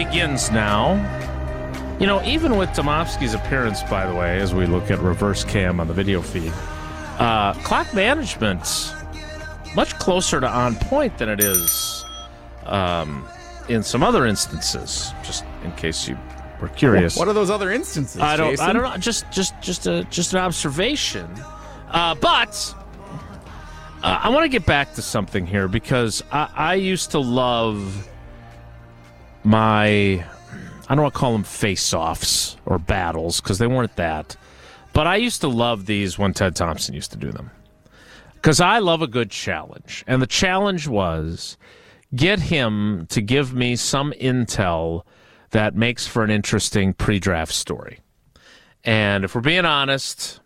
begins now. You know, even with Domofsky's appearance, by the way, as we look at reverse cam on the video feed, clock management's much closer to on point than it is in some other instances, just in case you were curious. What are those other instances, Jason? I don't know. Just an observation. But I want to get back to something here because I used to love I don't want to call them face-offs or battles because they weren't that. But I used to love these when Ted Thompson used to do them because I love a good challenge. And the challenge was get him to give me some intel that makes for an interesting pre-draft story. And if we're being honest,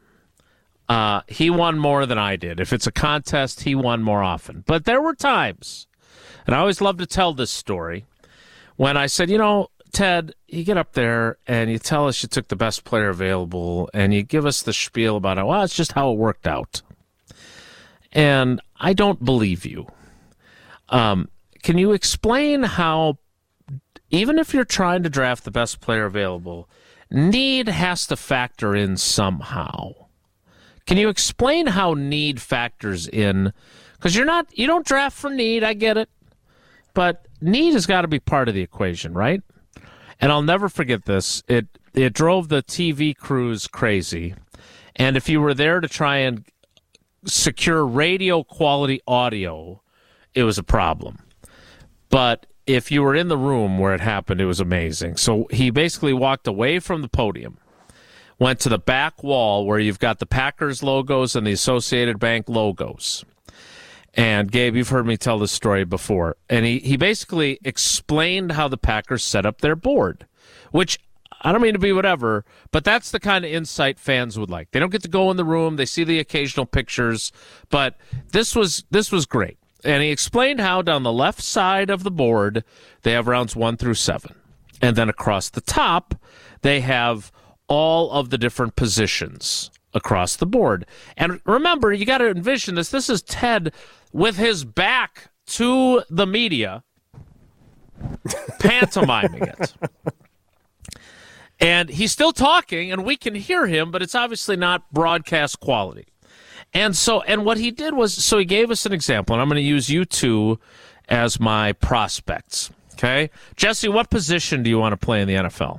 he won more than I did. If it's a contest, he won more often. But there were times, and I always love to tell this story, when I said, you know, Ted, you get up there and you tell us you took the best player available and you give us the spiel about it. Well, it's just how it worked out. And I don't believe you. Can you explain how, even if you're trying to draft the best player available, need has to factor in somehow? Can you explain how need factors in? Because you don't draft for need, I get it. But need has got to be part of the equation, right? And I'll never forget this. It drove the TV crews crazy. And if you were there to try and secure radio quality audio, it was a problem. But if you were in the room where it happened, it was amazing. So he basically walked away from the podium, went to the back wall where you've got the Packers logos and the Associated Bank logos. And, Gabe, you've heard me tell this story before. And he basically explained how the Packers set up their board, which I don't mean to be whatever, but that's the kind of insight fans would like. They don't get to go in the room. They see the occasional pictures. But this was great. And he explained how down the left side of the board, they have rounds 1 through 7. And then across the top, they have all of the different positions across the board. And remember, you got to envision this. This is Ted with his back to the media, pantomiming it. And he's still talking, and we can hear him, but it's obviously not broadcast quality. And what he did was, so he gave us an example, and I'm going to use you two as my prospects. Okay? Jesse, what position do you want to play in the NFL?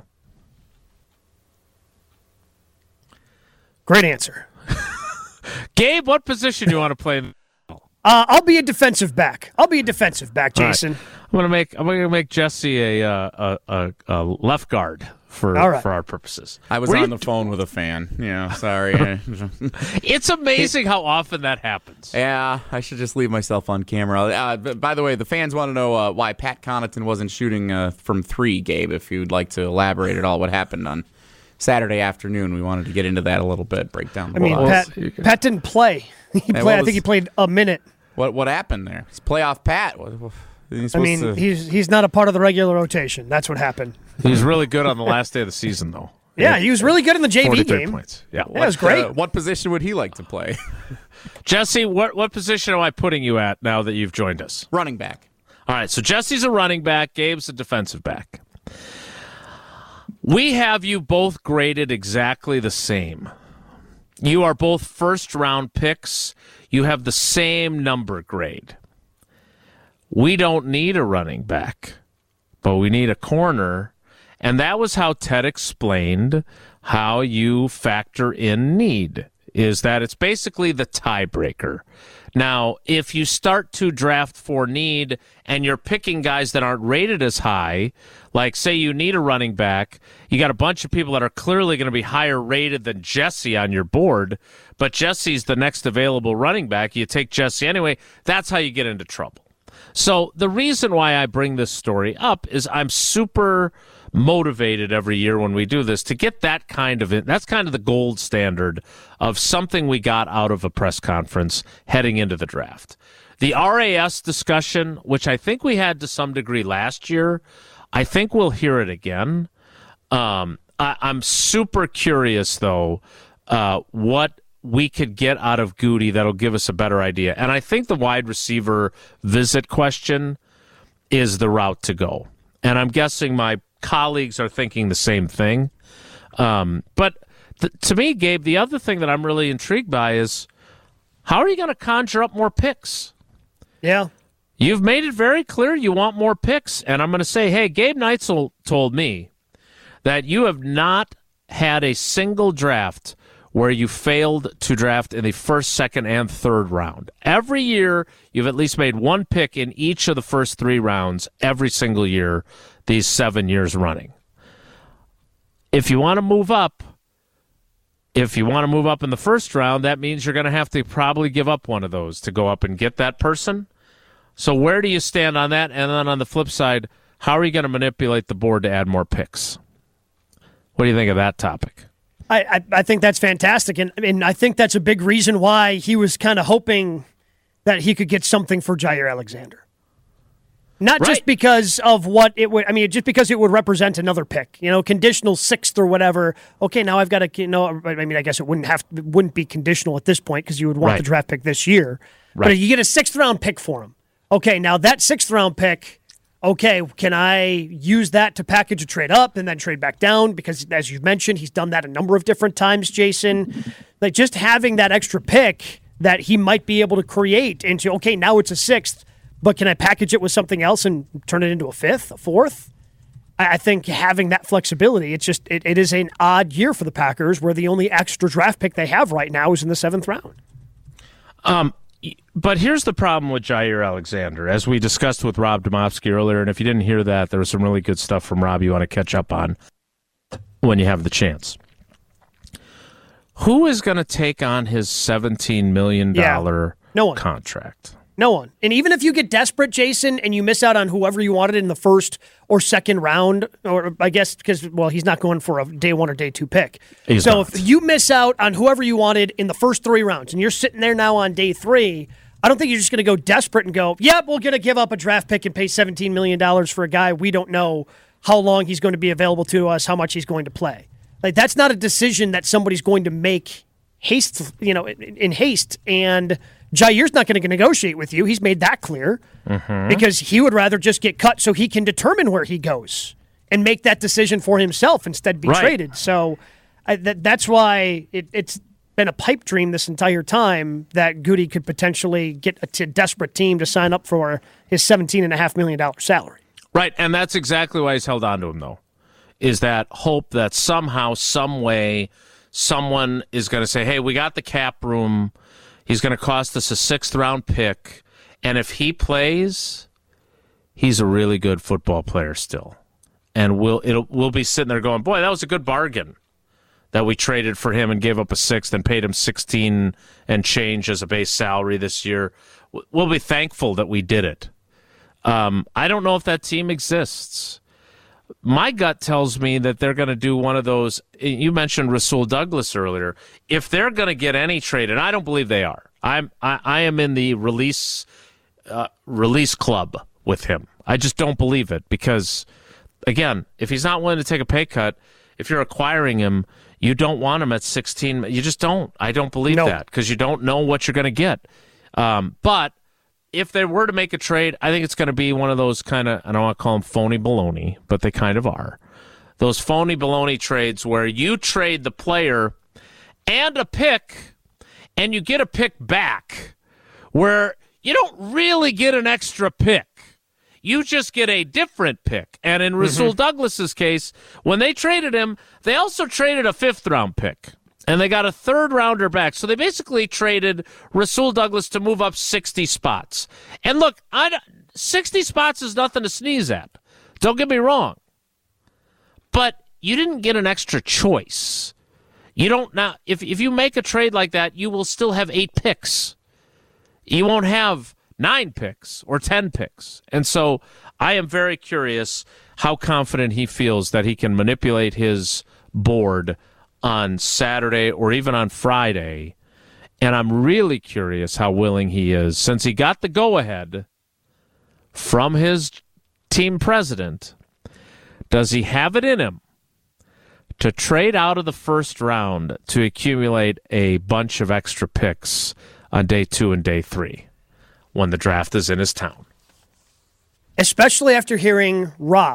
Great answer. Gabe, what position do you want to play in the NFL? I'll be a defensive back. Jason. Right. I'm gonna make Jesse a left guard for our purposes. I was on the phone with a fan. Yeah, sorry. It's amazing how often that happens. Yeah, I should just leave myself on camera. By the way, the fans want to know why Pat Connaughton wasn't shooting from 3, Gabe, if you'd like to elaborate at all what happened on Saturday afternoon. We wanted to get into that a little bit, break down the Pat didn't play. I think he played a minute. What happened there? It's playoff Pat. He's not a part of the regular rotation. That's what happened. He was really good on the last day of the season, though. Yeah, he was really good in the JV game. Points. Yeah, it was great. What position would he like to play? Jesse, what position am I putting you at now that you've joined us? Running back. All right, so Jesse's a running back. Gabe's a defensive back. We have you both graded exactly the same. You are both first-round picks. You have the same number grade. We don't need a running back, but we need a corner. And that was how Ted explained how you factor in need, is that it's basically the tiebreaker. Now, if you start to draft for need and you're picking guys that aren't rated as high, like say you need a running back, you got a bunch of people that are clearly going to be higher rated than Jesse on your board, but Jesse's the next available running back, you take Jesse anyway, that's how you get into trouble. So the reason why I bring this story up is I'm super motivated every year when we do this to get that kind of it. That's kind of the gold standard of something we got out of a press conference heading into the draft. The RAS discussion, which I think we had to some degree last year, I think we'll hear it again. I'm super curious, though, what we could get out of Goody that'll give us a better idea. And I think the wide receiver visit question is the route to go. And I'm guessing my colleagues are thinking the same thing. But to me, Gabe, the other thing that I'm really intrigued by is how are you going to conjure up more picks? Yeah. You've made it very clear you want more picks, and I'm going to say, hey, Gabe Neitzel told me that you have not had a single draft where you failed to draft in the first, second, and third round. Every year, you've at least made one pick in each of the first 3 rounds every single year, these 7 years running. If you want to move up, in the first round, that means you're going to have to probably give up one of those to go up and get that person. So where do you stand on that? And then on the flip side, how are you going to manipulate the board to add more picks? What do you think of that topic? I think that's fantastic, and I think that's a big reason why he was kind of hoping that he could get something for Jair Alexander. Not right. Just because of what it would, just because it would represent another pick, conditional 6th or whatever. Okay, now I've got to, I guess it wouldn't be conditional at this point because you would want right. the draft pick this year. Right. But you get a 6th round pick for him. Okay, now that 6th round pick, okay, can I use that to package a trade up and then trade back down? Because as you've mentioned, he's done that a number of different times, Jason. Like just having that extra pick that he might be able to create into, okay, now it's a 6th, but can I package it with something else and turn it into a 5th, a 4th? I think having that flexibility, it is an odd year for the Packers where the only extra draft pick they have right now is in the 7th round. But here's the problem with Jair Alexander, as we discussed with Rob Domofsky earlier, and if you didn't hear that, there was some really good stuff from Rob you want to catch up on when you have the chance. Who is going to take on his $17 million contract? No one. And even if you get desperate, Jason, and you miss out on whoever you wanted in the first or second round, or I guess because, he's not going for a day 1 or day 2 pick. If you miss out on whoever you wanted in the first 3 rounds and you're sitting there now on day 3, I don't think you're just going to go desperate and go, yep, we're going to give up a draft pick and pay $17 million for a guy we don't know how long he's going to be available to us, how much he's going to play. Like, that's not a decision that somebody's going to make in haste, and Jair's not going to negotiate with you. He's made that clear because he would rather just get cut so he can determine where he goes and make that decision for himself instead be traded. So that's why it's been a pipe dream this entire time that Goody could potentially get a desperate team to sign up for his $17.5 million salary. Right, and that's exactly why he's held on to him, though, is that hope that somehow, some way, someone is going to say, hey, we got the cap room. He's going to cost us a 6th round pick. And if he plays, he's a really good football player still. And we'll be sitting there going, boy, that was a good bargain that we traded for him and gave up a 6th and paid him 16 and change as a base salary this year. We'll be thankful that we did it. I don't know if that team exists. My gut tells me that they're going to do one of those. You mentioned Rasul Douglas earlier. If they're going to get any trade, and I don't believe they are, I am in the release club with him. I just don't believe it because, again, if he's not willing to take a pay cut, if you're acquiring him, you don't want him at 16. You just don't. I don't believe that because you don't know what you're going to get. But if they were to make a trade, I think it's going to be one of those kind of, I don't want to call them phony baloney, but they kind of are. Those phony baloney trades where you trade the player and a pick, and you get a pick back, where you don't really get an extra pick. You just get a different pick. And in Rasul Douglas's case, when they traded him, they also traded a 5th round pick. And they got a 3rd rounder back. So they basically traded Rasul Douglas to move up 60 spots. And look, 60 spots is nothing to sneeze at. Don't get me wrong. But you didn't get an extra choice. You don't now. If you make a trade like that, you will still have 8 picks. You won't have 9 picks or 10 picks. And so I am very curious how confident he feels that he can manipulate his board on Saturday or even on Friday. And I'm really curious how willing he is, since he got the go-ahead from his team president, does he have it in him to trade out of the 1st round to accumulate a bunch of extra picks on day 2 and day 3 when the draft is in his town? Especially after hearing Rob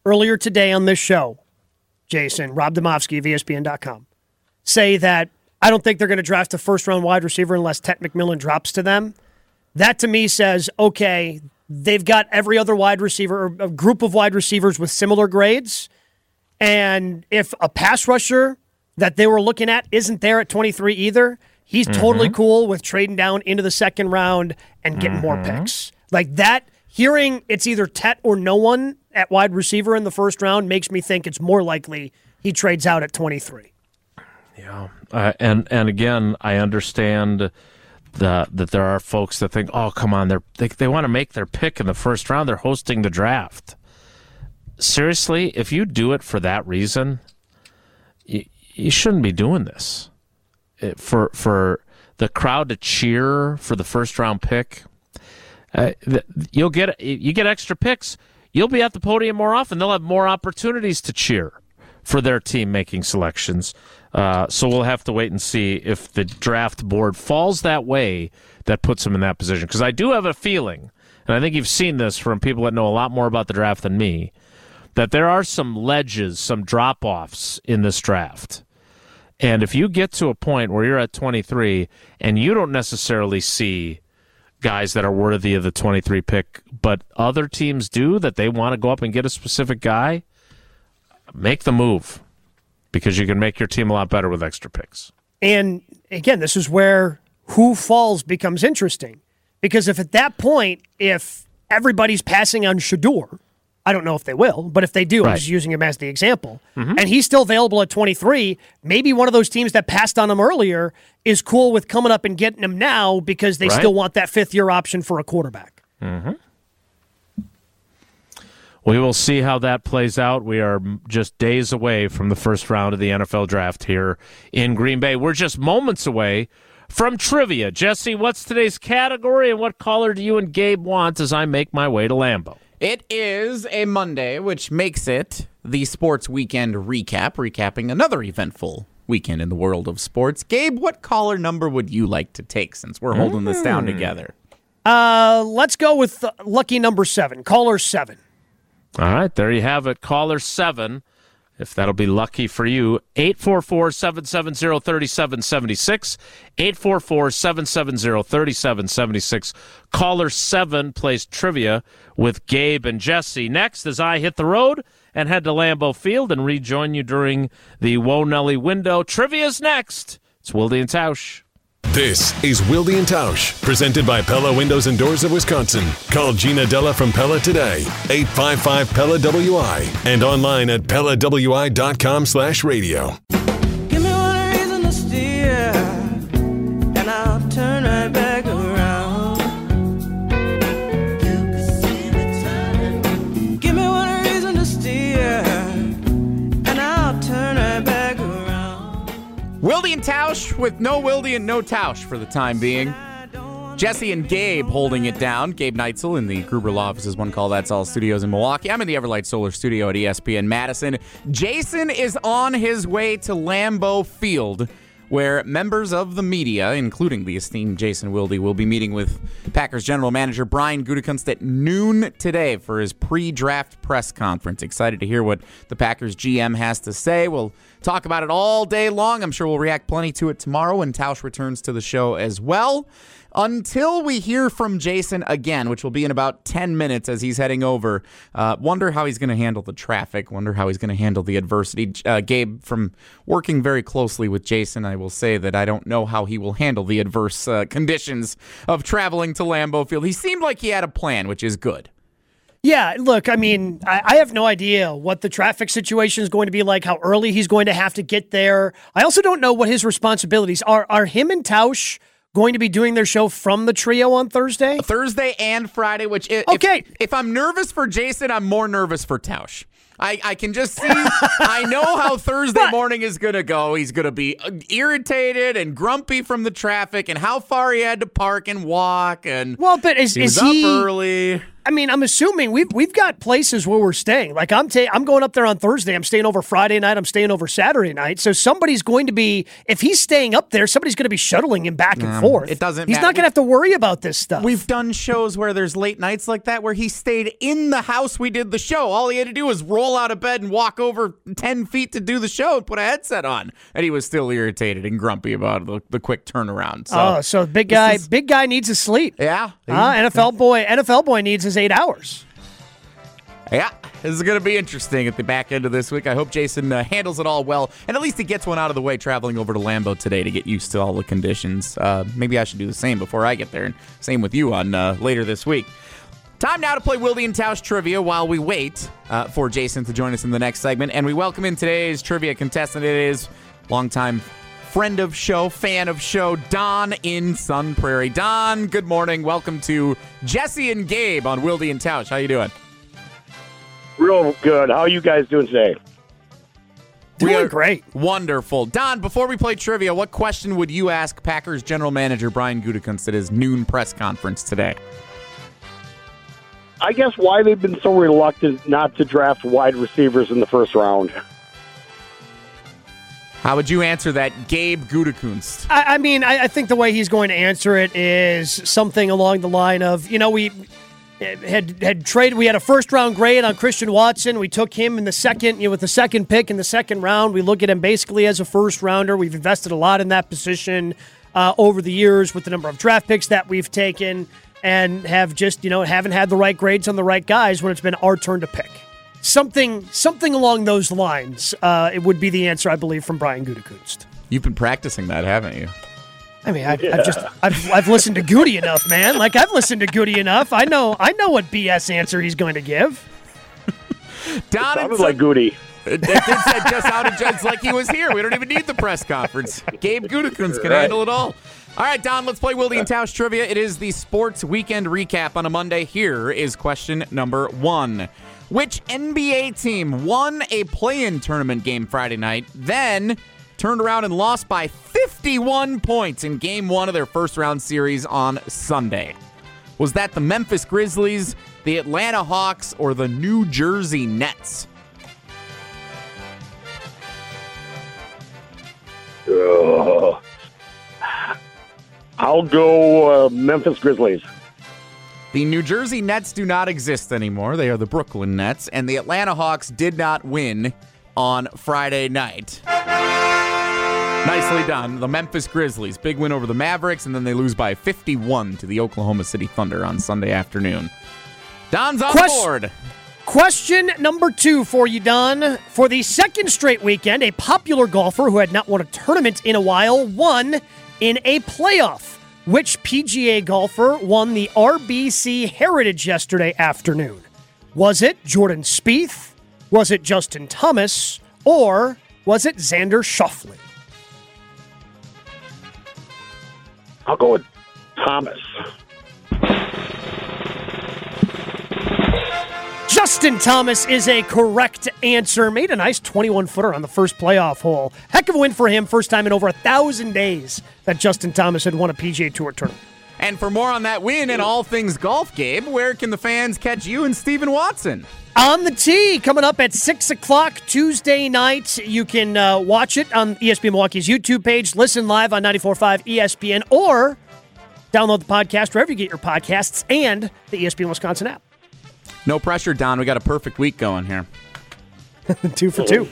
earlier today on this show, Jason, Rob Demovsky of ESPN.com, say that I don't think they're going to draft a first-round wide receiver unless Ted McMillan drops to them, that to me says, okay, they've got every other wide receiver, or a group of wide receivers with similar grades, and if a pass rusher that they were looking at isn't there at 23 either, he's totally cool with trading down into the second round and getting more picks. Like that, hearing it's either Tet or no one at wide receiver in the first round makes me think it's more likely he trades out at 23. Yeah, and again, I understand that there are folks that think, oh, come on, they want to make their pick in the first round. They're hosting the draft. Seriously, if you do it for that reason, you shouldn't be doing this. For the crowd to cheer for the first round pick, you get extra picks. You'll be at the podium more often. They'll have more opportunities to cheer for their team making selections. So we'll have to wait and see if the draft board falls that way that puts them in that position. Because I do have a feeling, and I think you've seen this from people that know a lot more about the draft than me, that there are some ledges, some drop-offs in this draft. And if you get to a point where you're at 23 and you don't necessarily see guys that are worthy of the 23 pick, but other teams do, that they want to go up and get a specific guy, make the move, because you can make your team a lot better with extra picks. And again, this is where who falls becomes interesting. Because if at that point, if everybody's passing on Shedeur, I don't know if they will, but if they do, I'm just using him as the example, and he's still available at 23, maybe one of those teams that passed on him earlier is cool with coming up and getting him now because they still want that fifth-year option for a quarterback. We will see how that plays out. We are just days away from the first round of the NFL draft here in Green Bay. We're just moments away from trivia. Jesse, what's today's category, and what caller do you and Gabe want as I make my way to Lambeau? It is a Monday, which makes it the Sports Weekend Recap, recapping another eventful weekend in the world of sports. Gabe, what caller number would you like to take since we're holding this down together? Let's go with lucky number 7, caller 7. All right, there you have it. Caller 7, if that'll be lucky for you, 844-770-3776, 844-770-3776. Caller 7 plays trivia with Gabe and Jesse. Next, as I hit the road and head to Lambeau Field and rejoin you during the Whoa Nelly window. Trivia's next. It's Wilde and Tausch. This is Wilde and Tausch, presented by Pella Windows and Doors of Wisconsin. Call Gina Della from Pella today, 855-PELLA-WI, and online at PellaWI.com/radio. Give me one reason to steer, and I'll turn right back around. Give me one reason to steer, and I'll turn right back around. Wilde and Tausch with no Wilde and no Tausch for the time being. Jesse and Gabe holding it down. Gabe Neitzel in the Gruber Law Office's One Call That's All studios in Milwaukee. I'm in the Everlight Solar studio at ESPN Madison. Jason is on his way to Lambeau Field, where members of the media, including the esteemed Jason Wilde, will be meeting with Packers general manager Brian Gutekunst at noon today for his pre-draft press conference. Excited to hear what the Packers GM has to say. We'll talk about it all day long. I'm sure we'll react plenty to it tomorrow when Tausch returns to the show as well. Until we hear from Jason again, which will be in about 10 minutes as he's heading over, wonder how he's going to handle the traffic, wonder how he's going to handle the adversity. Gabe, from working very closely with Jason, I will say that I don't know how he will handle the adverse conditions of traveling to Lambeau Field. He seemed like he had a plan, which is good. Yeah, look, I mean, I have no idea what the traffic situation is going to be like, how early he's going to have to get there. I also don't know what his responsibilities are. Are him and Tausch going to be doing their show from the trio on Thursday? Thursday and Friday, which if I'm nervous for Jason, I'm more nervous for Tausch. I can just see, I know how Thursday morning is going to go. He's going to be irritated and grumpy from the traffic and how far he had to park and walk. And well, but is he up early. I mean, I'm assuming we've got places where we're staying. Like I'm going up there on Thursday. I'm staying over Friday night. I'm staying over Saturday night. So somebody's going to be, if he's staying up there, somebody's going to be shuttling him back and forth. It doesn't. He's not going to have to worry about this stuff. We've done shows where there's late nights like that where he stayed in the house we did the show. All he had to do was roll out of bed and walk over 10 feet to do the show and put a headset on, and he was still irritated and grumpy about the quick turnaround. So big guy needs his sleep. Yeah. NFL boy needs his 8 hours. Yeah, this is going to be interesting at the back end of this week. I hope Jason handles it all well, and at least he gets one out of the way traveling over to Lambeau today to get used to all the conditions. Maybe I should do the same before I get there, and same with you on later this week. Time now to play Wilde and Tausch Trivia while we wait for Jason to join us in the next segment, and we welcome in today's trivia contestant. It is longtime friend of show, fan of show, Don in Sun Prairie. Don, good morning. Welcome to Jesse and Gabe on Wilde and Tausch. How you doing? Real good. How are you guys doing today? Doing great. Wonderful. Don, before we play trivia, what question would you ask Packers general manager Brian Gutekunst at his noon press conference today? I guess why they've been so reluctant not to draft wide receivers in the first round. How would you answer that, Gabe Gutekunst? I mean, I think the way he's going to answer it is something along the line of, we had traded. We had a first-round grade on Christian Watson. We took him in the second, with the second pick in the second round. We look at him basically as a first-rounder. We've invested a lot in that position over the years with the number of draft picks that we've taken, and have just, haven't had the right grades on the right guys when it's been our turn to pick. Something along those lines. It would be the answer, I believe, from Brian Gutekunst. You've been practicing that, haven't you? I mean, I've listened to Goody enough, man. Like, I've listened to Goody enough. I know what BS answer he's going to give. Don sounded like Goody. It just sounded just like he was here. We don't even need the press conference. Gabe Gutekunst can handle it all. All right, Don, let's play Wilde and Tausch Trivia. It is the sports weekend recap on a Monday. Here is question number 1. Which NBA team won a play-in tournament game Friday night, then turned around and lost by 51 points in Game 1 of their first-round series on Sunday? Was that the Memphis Grizzlies, the Atlanta Hawks, or the New Jersey Nets? I'll go Memphis Grizzlies. The New Jersey Nets do not exist anymore. They are the Brooklyn Nets, and the Atlanta Hawks did not win on Friday night. Nicely done. The Memphis Grizzlies, big win over the Mavericks, and then they lose by 51 to the Oklahoma City Thunder on Sunday afternoon. Don's on board. Question number 2 for you, Don. For the second straight weekend, a popular golfer who had not won a tournament in a while won in a playoff. Which PGA golfer won the RBC Heritage yesterday afternoon? Was it Jordan Spieth? Was it Justin Thomas? Or was it Xander Schauffele? I'll go with Thomas. Justin Thomas is a correct answer. Made a nice 21-footer on the first playoff hole. Heck of a win for him. First time in over 1,000 days that Justin Thomas had won a PGA Tour tournament. And for more on that win and all things golf, Gabe, where can the fans catch you and Stephen Watson? On the Tee, coming up at 6 o'clock Tuesday night. You can watch it on ESPN Milwaukee's YouTube page, listen live on 94.5 ESPN, or download the podcast wherever you get your podcasts and the ESPN Wisconsin app. No pressure, Don. We got a perfect week going here. 2 for 2.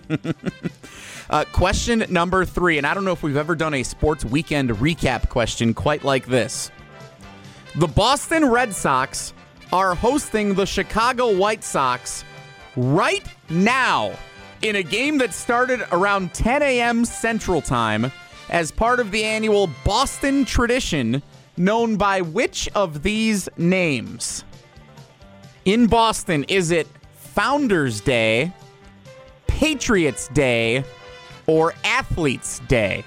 Question number 3, and I don't know if we've ever done a sports weekend recap question quite like this. The Boston Red Sox are hosting the Chicago White Sox right now in a game that started around 10 a.m. Central Time as part of the annual Boston tradition known by which of these names? In Boston, is it Founders Day, Patriots Day, or Athletes Day?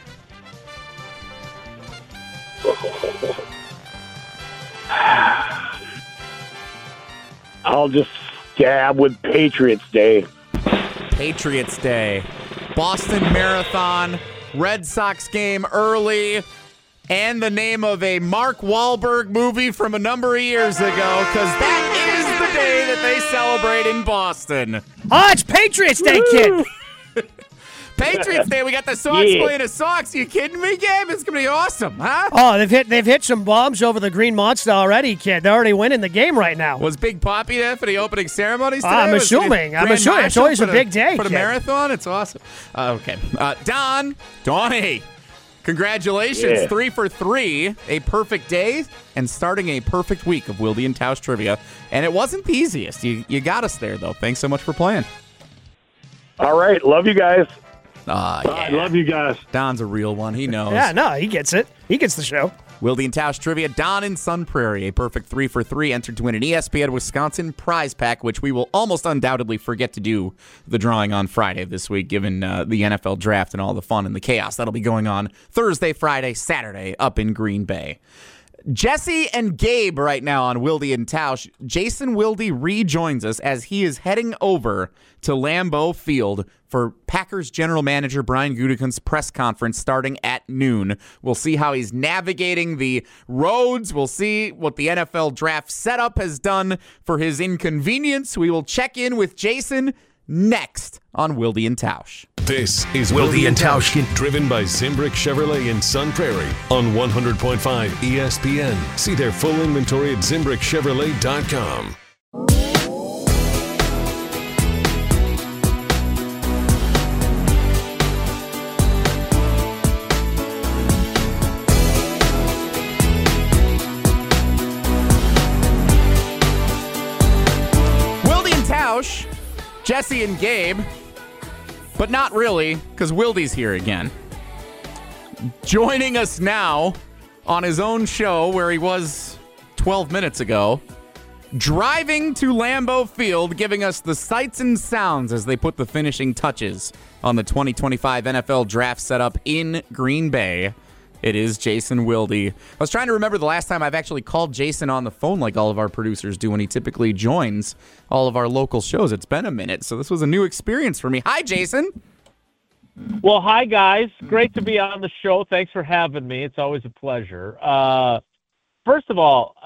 I'll just stab with Patriots Day. Patriots Day. Boston Marathon, Red Sox game early, and the name of a Mark Wahlberg movie from a number of years ago, because that the day that they celebrate in Boston. Oh, it's Patriots Day, kid. Patriots Day, we got the Sox playing a Sox. You kidding me, Gabe? It's gonna be awesome, huh? Oh, they've hit some bombs over the Green Monster already, kid. They're already winning the game right now. Was Big Poppy there for the opening ceremonies today? I'm assuming. It's always a big day for the marathon. It's awesome. Okay, Donnie. Congratulations, 3 for 3, a perfect day, and starting a perfect week of Wilde and Tausch trivia. And it wasn't the easiest. You got us there, though. Thanks so much for playing. All right. Love you guys. I love you guys. Don's a real one. He knows. Yeah, no, he gets it. He gets the show. Wilde and Tausch trivia. Don in Sun Prairie, a perfect 3 for 3, entered to win an ESPN Wisconsin prize pack, which we will almost undoubtedly forget to do the drawing on Friday this week, given the NFL draft and all the fun and the chaos that'll be going on Thursday, Friday, Saturday up in Green Bay. Jesse and Gabe right now on Wilde and Tausch. Jason Wilde rejoins us as he is heading over to Lambeau Field for Packers general manager Brian Gutekunst's press conference starting at noon. We'll see how he's navigating the roads. We'll see what the NFL draft setup has done for his inconvenience. We will check in with Jason next on Wilde and Tausch. This is Wilde and Tausch, driven by Zimbrick Chevrolet in Sun Prairie on 100.5 ESPN. See their full inventory at ZimbrickChevrolet.com. Wilde and Tausch, Jesse and Gabe. But not really, because Wilde's here again. Joining us now on his own show, where he was 12 minutes ago, driving to Lambeau Field, giving us the sights and sounds as they put the finishing touches on the 2025 NFL draft setup in Green Bay. It is Jason Wilde. I was trying to remember the last time I've actually called Jason on the phone like all of our producers do when he typically joins all of our local shows. It's been a minute, so this was a new experience for me. Hi, Jason. Well, hi, guys. Great to be on the show. Thanks for having me. It's always a pleasure. First of all,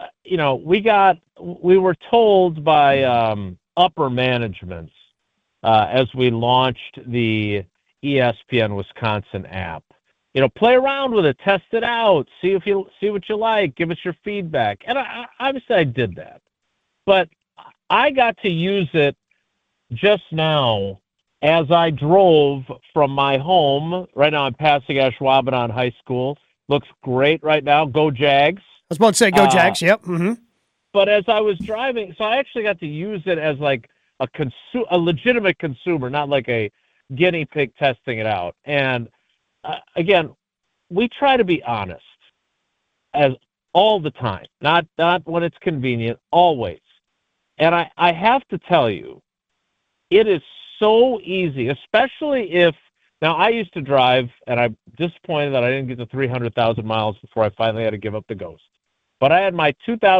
we were told by upper management as we launched the ESPN Wisconsin app, play around with it, test it out, see what you like, give us your feedback. And obviously I did that. But I got to use it just now as I drove from my home. Right now I'm passing Ashwaubenon High School. Looks great right now. Go Jags. I was about to say, go Jags, yep. Mm-hmm. But as I was driving, so I actually got to use it as like a legitimate consumer, not like a guinea pig testing it out. And again, we try to be honest as all the time, not when it's convenient, always. And I have to tell you, it is so easy, especially if, now I used to drive, and I'm disappointed that I didn't get to 300,000 miles before I finally had to give up the Ghost. But I had my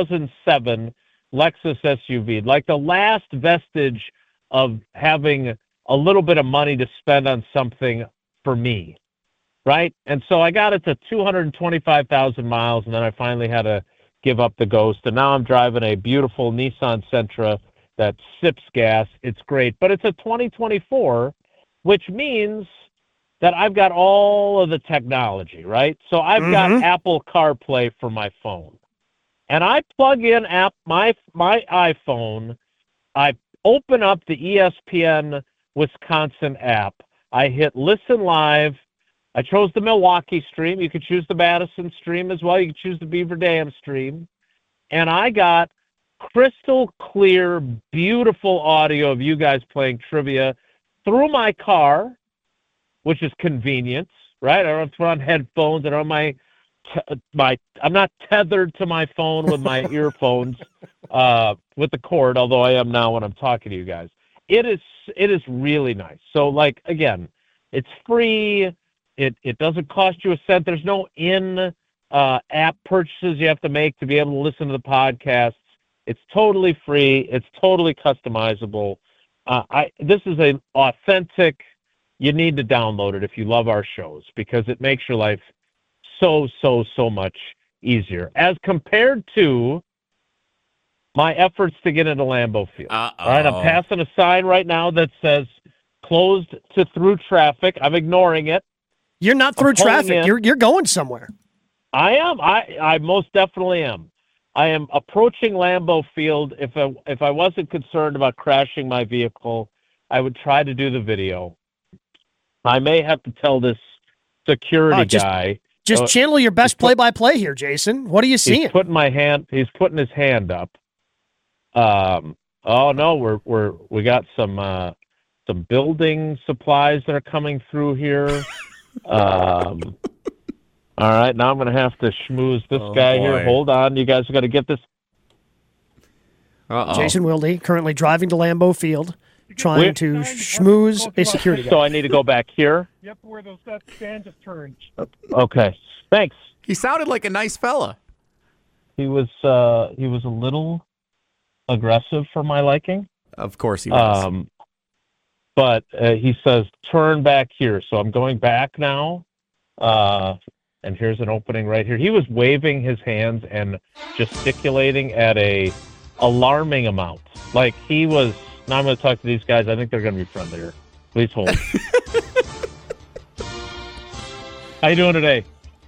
2007 Lexus SUV, like the last vestige of having a little bit of money to spend on something for me, right? And so I got it to 225,000 miles, and then I finally had to give up the Ghost. And now I'm driving a beautiful Nissan Sentra that sips gas. It's great. But it's a 2024, which means that I've got all of the technology, right? So I've got Apple CarPlay for my phone. And I plug in my iPhone, I open up the ESPN Wisconsin app, I hit listen live. I chose the Milwaukee stream. You could choose the Madison stream as well. You could choose the Beaver Dam stream. And I got crystal clear, beautiful audio of you guys playing trivia through my car, which is convenient, right? I don't have to put on headphones. I don't have I'm not tethered to my phone with my earphones with the cord, although I am now when I'm talking to you guys. It is really nice. So, like, again, it's free. It doesn't cost you a cent. There's no app purchases you have to make to be able to listen to the podcasts. It's totally free. It's totally customizable. This is an authentic. You need to download it if you love our shows, because it makes your life so much easier as compared to my efforts to get into Lambeau Field. Uh-oh. All right, I'm passing a sign right now that says closed to through traffic. I'm ignoring it. You're not through traffic. You're going somewhere. I am. I most definitely am. I am approaching Lambeau Field. If I wasn't concerned about crashing my vehicle, I would try to do the video. I may have to tell this security guy. Just channel your best play-by-play here, Jason. What are you seeing? He's putting his hand up. Oh no, we got some building supplies that are coming through here. All right, now I'm going to have to schmooze this guy here. Hold on, you guys got to get this. Uh-oh. Jason Wilde currently driving to Lambeau Field, trying to schmooze a security guy. So I need to go back here? Yep, where that stand just turned. Okay, thanks. He sounded like a nice fella. He was a little aggressive for my liking. Of course he was. But he says, turn back here. So I'm going back now. And here's an opening right here. He was waving his hands and gesticulating at a alarming amount. Like he was, now I'm going to talk to these guys. I think they're going to be friendlier. Please hold. How you doing today?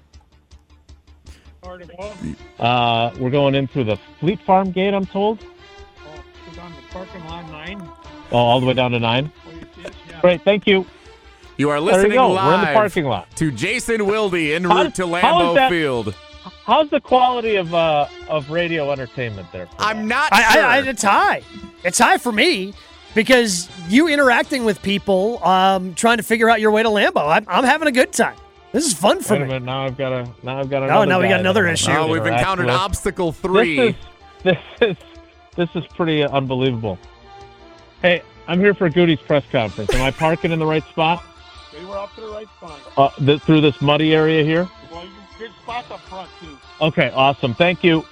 Hard to go. We're going in through the Fleet Farm gate, I'm told. We're down to parking lot 9. Oh, all the way down to 9? Oh, you see it? Yeah. Great, thank you. You are There listening you go. live We're in the parking lot. to Jason Wilde en route to how is Lambeau that- Field. How's the quality of radio entertainment there? I'm not sure. It's high. It's high for me because you interacting with people, trying to figure out your way to Lambeau. I'm having a good time. This is fun for Wait a me. minute, now I've got another. Oh, now we got guy another that issue. I'm Oh, gonna we've interact encountered with. obstacle 3. This is pretty unbelievable. Hey, I'm here for Goody's press conference. Am I parking in the right spot? We were up to the right spot. Through this muddy area here? Well, there's spots up front, too. Okay, awesome. Thank you.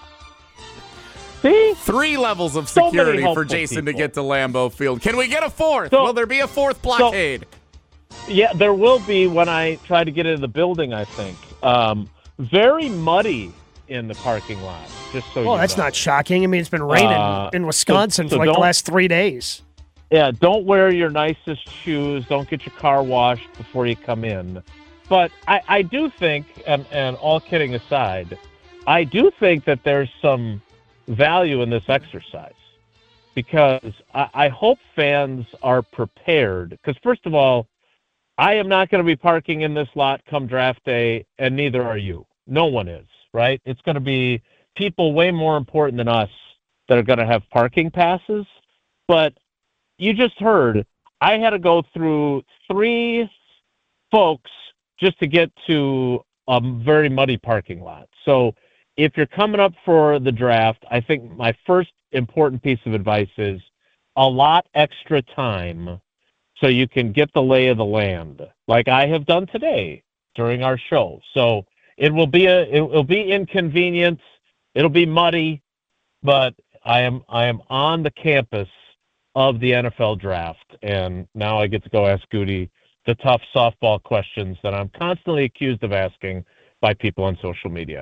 See? 3 levels of So many security for helpful Jason to people. get to Lambeau Field. Can we get a 4th? So- Will there be a 4th blockade? Yeah, there will be when I try to get into the building, I think. Very muddy in the parking lot, just so Well, you that's know. not shocking. I mean, it's been raining in Wisconsin so for like the don't- last 3 days. Yeah, don't wear your nicest shoes. Don't get your car washed before you come in. But I do think, and all kidding aside, I do think that there's some value in this exercise because I hope fans are prepared. Because first of all, I am not going to be parking in this lot come draft day, and neither are you. No one is, right? It's going to be people way more important than us that are going to have parking passes. But you just heard, I had to go through 3 folks just to get to a very muddy parking lot. So if you're coming up for the draft, I think my first important piece of advice is allot extra time so you can get the lay of the land, like I have done today during our show. So it will be inconvenient, it'll be muddy, but I am on the campus of the NFL draft, and now I get to go ask Goody the tough softball questions that I'm constantly accused of asking by people on social media.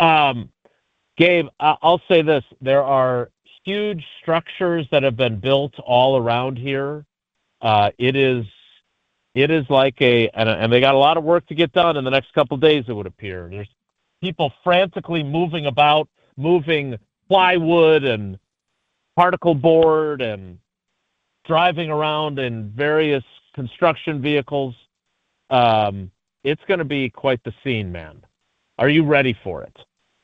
Gabe, I'll say this. There are huge structures that have been built all around here. It is like and they got a lot of work to get done in the next couple of days, it would appear. There's people frantically moving plywood and particle board and driving around in various construction vehicles. It's going to be quite the scene, man. Are you ready for it?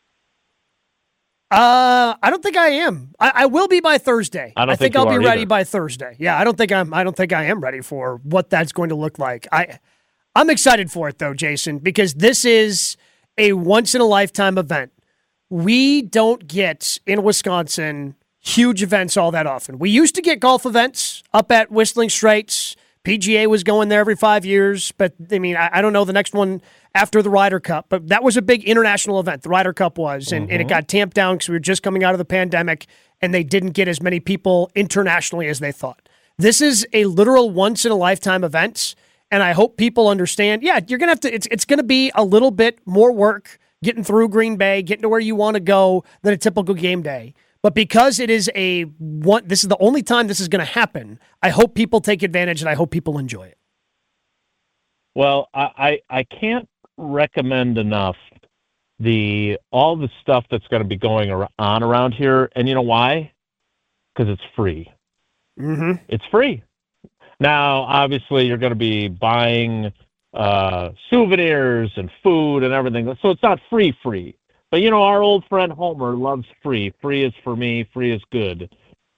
I don't think I am. I will be by Thursday. I don't think I'll you be are ready either. by Thursday. Yeah, I don't think I am ready for what that's going to look like. I'm excited for it though, Jason, because this is a once in a lifetime event. We don't get in Wisconsin huge events all that often. We used to get golf events up at Whistling Straits. PGA was going there every 5 years, but I mean, I don't know the next one after the Ryder Cup, but that was a big international event. The Ryder Cup was, and it got tamped down because we were just coming out of the pandemic, and they didn't get as many people internationally as they thought. This is a literal once in a lifetime event, and I hope people understand. Yeah, you're gonna have to. It's gonna be a little bit more work getting through Green Bay, getting to where you want to go than a typical game day. But because it is this is the only time this is going to happen, I hope people take advantage and I hope people enjoy it. Well, I can't recommend enough all the stuff that's going to be going on around here. And you know why? Because it's free. Mm-hmm. It's free. Now, obviously, you're going to be buying souvenirs and food and everything. So it's not free. But, our old friend Homer loves free. Free is for me. Free is good.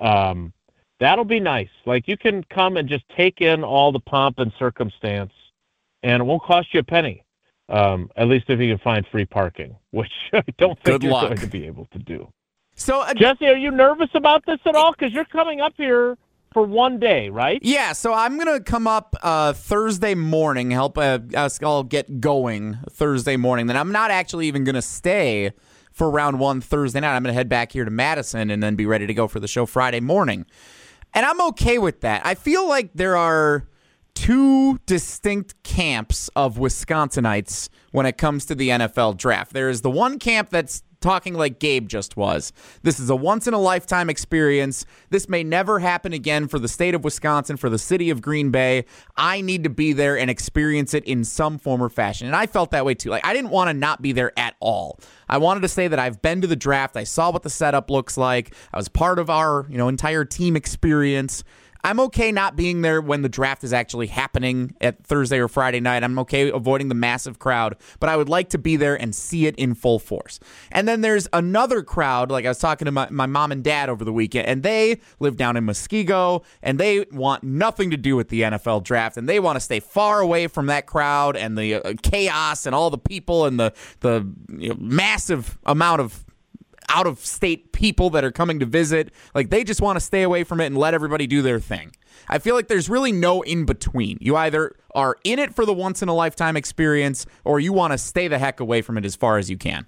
That'll be nice. Like, you can come and just take in all the pomp and circumstance, and it won't cost you a penny. At least if you can find free parking, which I don't think you're going to be able to do. So, Jesse, are you nervous about this at all? Because you're coming up here for one day, right? Yeah, so I'm going to come up Thursday morning, help us all get going Thursday morning. Then I'm not actually even going to stay for round one Thursday night. I'm going to head back here to Madison and then be ready to go for the show Friday morning. And I'm okay with that. I feel like there are two distinct camps of Wisconsinites when it comes to the NFL draft. There is the one camp that's talking like Gabe just was. This is a once-in-a-lifetime experience. This may never happen again for the state of Wisconsin, for the city of Green Bay. I need to be there and experience it in some form or fashion. And I felt that way too. Like, I didn't want to not be there at all. I wanted to say that I've been to the draft. I saw what the setup looks like. I was part of our, entire team experience. I'm okay not being there when the draft is actually happening at Thursday or Friday night. I'm okay avoiding the massive crowd, but I would like to be there and see it in full force. And then there's another crowd, like I was talking to my mom and dad over the weekend, and they live down in Muskego, and they want nothing to do with the NFL draft, and they want to stay far away from that crowd and the chaos and all the people and the massive amount of out-of-state people that are coming to visit. Like, they just want to stay away from it and let everybody do their thing. I feel like there's really no in-between. You either are in it for the once-in-a-lifetime experience, or you want to stay the heck away from it as far as you can.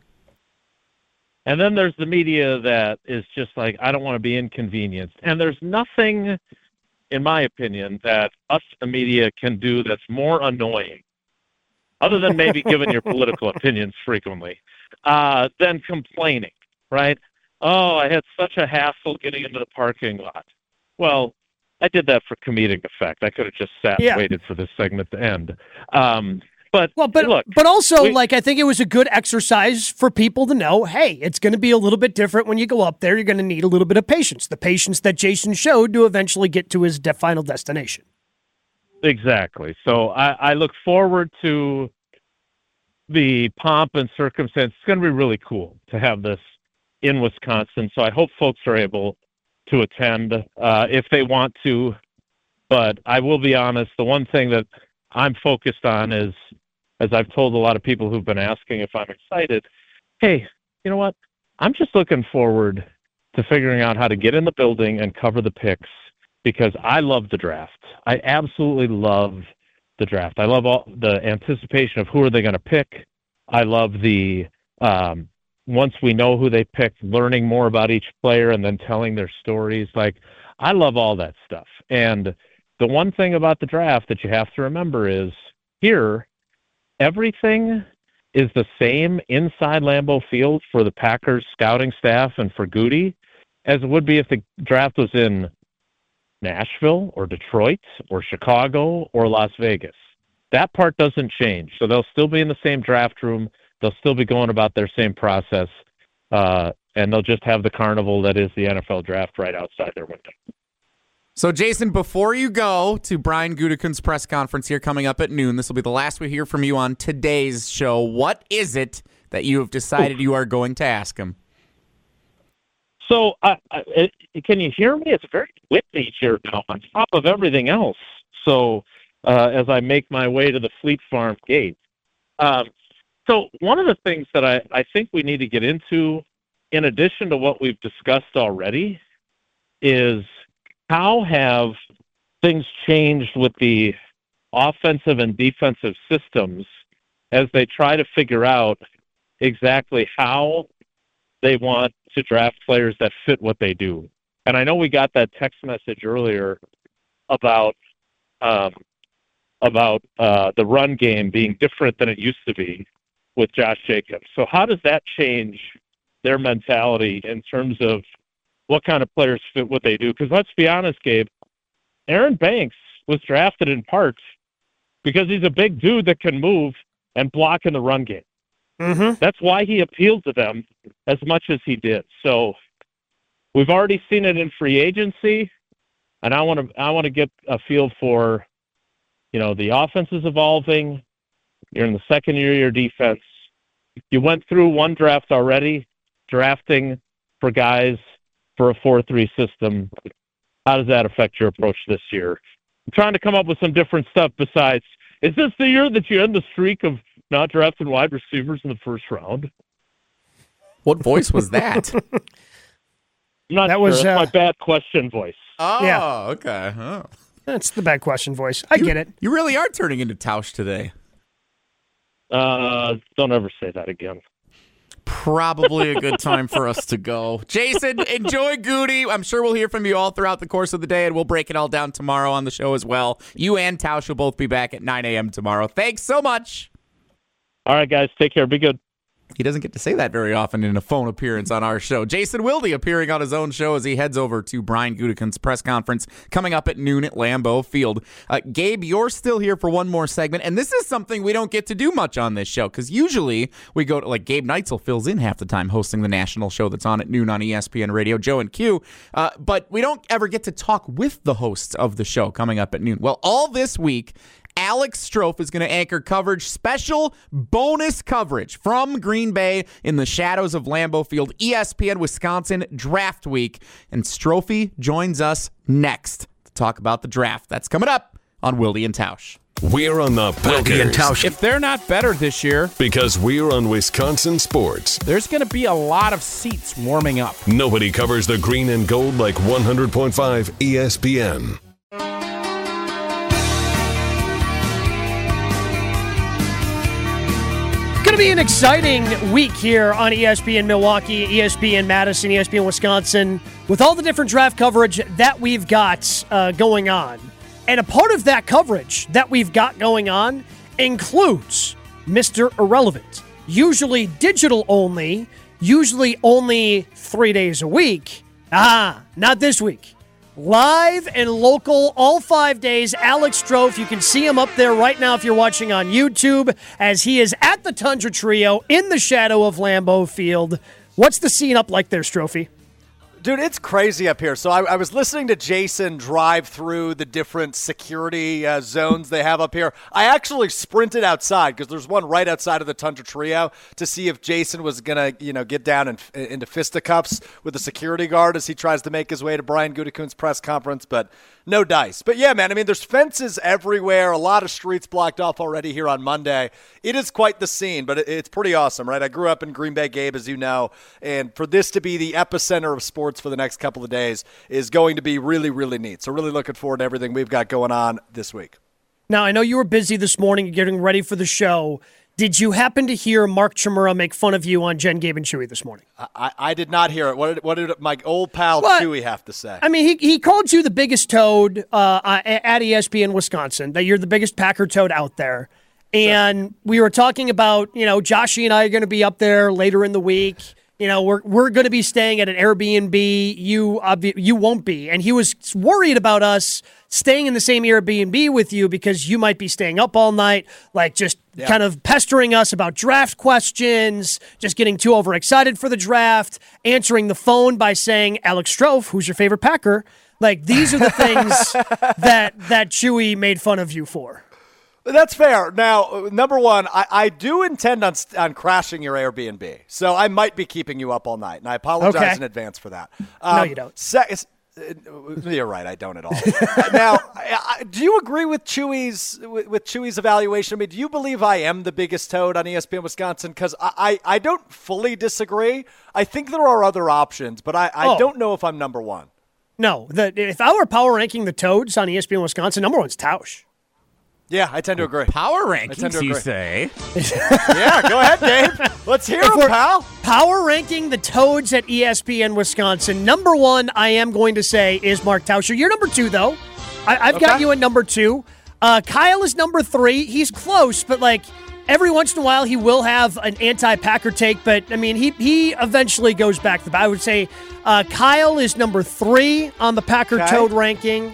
And then there's the media that is just like, I don't want to be inconvenienced. And there's nothing, in my opinion, that us, the media, can do that's more annoying, other than maybe giving your political opinions frequently, than complaining. Right? Oh, I had such a hassle getting into the parking lot. Well, I did that for comedic effect. I could have just sat and waited for this segment to end. But look, also, I think it was a good exercise for people to know, hey, it's going to be a little bit different when you go up there. You're going to need a little bit of patience. The patience that Jason showed to eventually get to his final destination. Exactly. So I look forward to the pomp and circumstance. It's going to be really cool to have this in Wisconsin. So I hope folks are able to attend if they want to. But I will be honest, the one thing that I'm focused on is, as I've told a lot of people who've been asking if I'm excited, hey, you know what? I'm just looking forward to figuring out how to get in the building and cover the picks, because I love the draft. I absolutely love the draft. I love all the anticipation of who are they going to pick. I love the once we know who they picked, learning more about each player and then telling their stories. Like, I love all that stuff. And the one thing about the draft that you have to remember is here, everything is the same inside Lambeau Field for the Packers scouting staff and for Goody as it would be if the draft was in Nashville or Detroit or Chicago or Las Vegas. That part doesn't change. So they'll still be in the same draft room. They'll still be going about their same process, and they'll just have the carnival that is the NFL draft right outside their window. So, Jason, before you go to Brian Gutekunst's press conference here coming up at noon, this will be the last we hear from you on today's show. What is it that you have decided you are going to ask him? So, can you hear me? It's very windy here now on top of everything else. So, as I make my way to the Fleet Farm gate. So one of the things that I think we need to get into, in addition to what we've discussed already, is how have things changed with the offensive and defensive systems as they try to figure out exactly how they want to draft players that fit what they do. And I know we got that text message earlier about the run game being different than it used to be with Josh Jacobs. So how does that change their mentality in terms of what kind of players fit what they do. Because let's be honest, Gabe, Aaron Banks was drafted in part because he's a big dude that can move and block in the run game. Mm-hmm. That's why he appealed to them as much as he did. So we've already seen it in free agency, and I want to get a feel for, the offense is evolving. You're in the second year of your defense. You went through one draft already, drafting for guys for a 4-3 system. How does that affect your approach this year? I'm trying to come up with some different stuff besides, is this the year that you end the streak of not drafting wide receivers in the first round? What voice was that? I'm not that sure. was That's my bad question voice. Oh, yeah. Okay. Oh. That's the bad question voice. I get it. You really are turning into Tausch today. Don't ever say that again. Probably a good time for us to go. Jason, enjoy Goody. I'm sure we'll hear from you all throughout the course of the day, and we'll break it all down tomorrow on the show as well. You and Tausch will both be back at 9 a.m. tomorrow. Thanks so much. All right, guys. Take care. Be good. He doesn't get to say that very often in a phone appearance on our show. Jason Wilde appearing on his own show as he heads over to Brian Gutekunst's press conference coming up at noon at Lambeau Field. Gabe, you're still here for one more segment, and this is something we don't get to do much on this show because usually we go to, Gabe Neitzel fills in half the time hosting the national show that's on at noon on ESPN Radio, Joe and Q, but we don't ever get to talk with the hosts of the show coming up at noon. Well, all this week, Alex Strofe is going to anchor coverage, special bonus coverage from Green Bay in the shadows of Lambeau Field, ESPN Wisconsin Draft Week. And Strofe joins us next to talk about the draft. That's coming up on Wilde and Tausch. We're on the Packers. And Tausch. If they're not better this year, Because we're on Wisconsin sports. there's going to be a lot of seats warming up. Nobody covers the green and gold like 100.5 ESPN. Going to be an exciting week here on ESPN Milwaukee, ESPN Madison, ESPN Wisconsin, with all the different draft coverage that we've got going on. And a part of that coverage that we've got going on includes Mr. Irrelevant. Usually digital only, usually only 3 days a week. Not this week. Live and local, all 5 days. Alex Strofe, you can see him up there right now if you're watching on YouTube, as he is at the Tundra Trio in the shadow of Lambeau Field. What's the scene up like there, Strofe? Dude, it's crazy up here. So I was listening to Jason drive through the different security zones they have up here. I actually sprinted outside because there's one right outside of the Tundra Trio to see if Jason was going to, get down into fisticuffs with the security guard as he tries to make his way to Brian Gutekunst's press conference, but no dice. But yeah, man, I mean, there's fences everywhere, a lot of streets blocked off already here on Monday. It is quite the scene, but it's pretty awesome, right? I grew up in Green Bay, Gabe, as you know, and for this to be the epicenter of sports for the next couple of days is going to be really, really neat. So really looking forward to everything we've got going on this week. Now, I know you were busy this morning getting ready for the show. Did you happen to hear Mark Chmura make fun of you on Jen, Gabe, and Chewy this morning? I did not hear it. What did my old pal Chewy have to say? I mean, he called you the biggest toad at ESPN Wisconsin, that you're the biggest Packer toad out there. And we were talking about, Joshy and I are going to be up there later in the week. We're going to be staying at an Airbnb. You won't be. And he was worried about us staying in the same Airbnb with you because you might be staying up all night, kind of pestering us about draft questions, just getting too overexcited for the draft, answering the phone by saying, Alex Strofe, who's your favorite Packer? These are the things that Chewy made fun of you for. That's fair. Now, number one, I do intend on crashing your Airbnb, so I might be keeping you up all night, and I apologize in advance for that. No, you don't. You're right. I don't at all. Now, do you agree with Chewy's evaluation? I mean, do you believe I am the biggest toad on ESPN Wisconsin? Because I don't fully disagree. I think there are other options, but I don't know if I'm number one. No. If I were power ranking the toads on ESPN Wisconsin, number one's Tausch. Yeah, I tend to agree. Power rankings, you say? Yeah, go ahead, Dave. Let's hear them, pal. Power ranking the toads at ESPN Wisconsin. Number one, I am going to say, is Mark Tauscher. You're number two, though. I've got you at number two. Kyle is number three. He's close, but every once in a while he will have an anti-Packer take, but I mean he eventually goes back to the. I would say Kyle is number 3 on the Packer Toad ranking.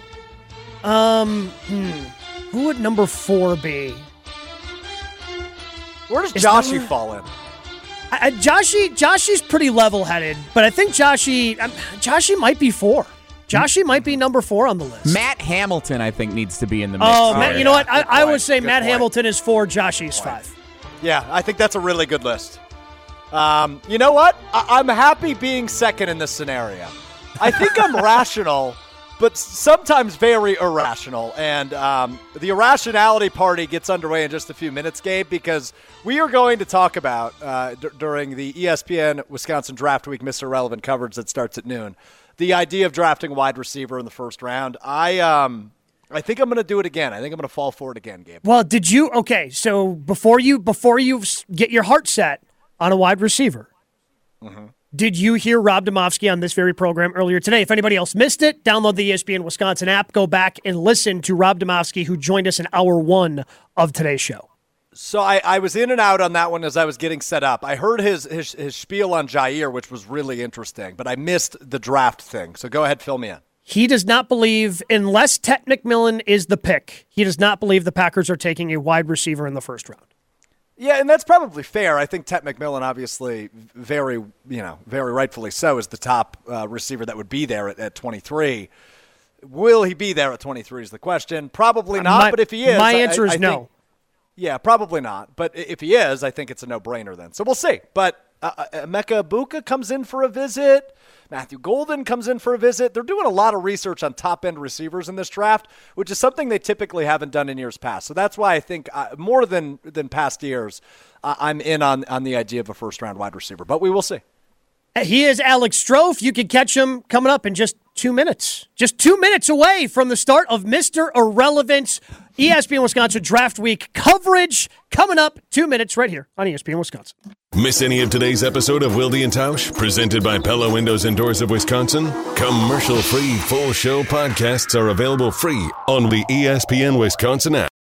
Who would number 4 be? Where does Joshy fall in? Joshy's pretty level-headed, but I think Joshy might be 4. Joshy might be number 4 on the list. Matt Hamilton, I think, needs to be in the mix. Oh, Matt, you know what? I would say Matt Hamilton is 4, Joshy's 5. Yeah, I think that's a really good list. You know what? I'm happy being second in this scenario. I think I'm rational, but sometimes very irrational. And the irrationality party gets underway in just a few minutes, Gabe, because we are going to talk about, during the ESPN Wisconsin Draft Week Mr. Relevant coverage that starts at noon, the idea of drafting a wide receiver in the first round. I think I'm going to do it again. I think I'm going to fall for it again, Gabe. Well, did you? Okay, so before you get your heart set on a wide receiver, did you hear Rob Demovsky on this very program earlier today? If anybody else missed it, download the ESPN Wisconsin app, go back and listen to Rob Demovsky, who joined us in hour 1 of today's show. So I was in and out on that one as I was getting set up. I heard his spiel on Jair, which was really interesting, but I missed the draft thing. So go ahead, fill me in. He does not believe, unless Ted McMillan is the pick, he does not believe the Packers are taking a wide receiver in the first round. Yeah, and that's probably fair. I think Ted McMillan, obviously, very rightfully so, is the top receiver that would be there at 23. Will he be there at 23 is the question. Probably not, but if he is, my answer is no. Yeah, probably not. But if he is, I think it's a no-brainer then. So we'll see. But Emeka Egbuka comes in for a visit. Matthew Golden comes in for a visit. They're doing a lot of research on top-end receivers in this draft, which is something they typically haven't done in years past. So that's why I think more than past years, I'm in on the idea of a first-round wide receiver. But we will see. He is Alex Strofe. You can catch him coming up in just 2 minutes. Just 2 minutes away from the start of Mr. Irrelevant's ESPN Wisconsin Draft Week coverage. Coming up 2 minutes right here on ESPN Wisconsin. Miss any of today's episode of Wilde and Tausch, presented by Pella Windows and Doors of Wisconsin? Commercial-free full show podcasts are available free on the ESPN Wisconsin app.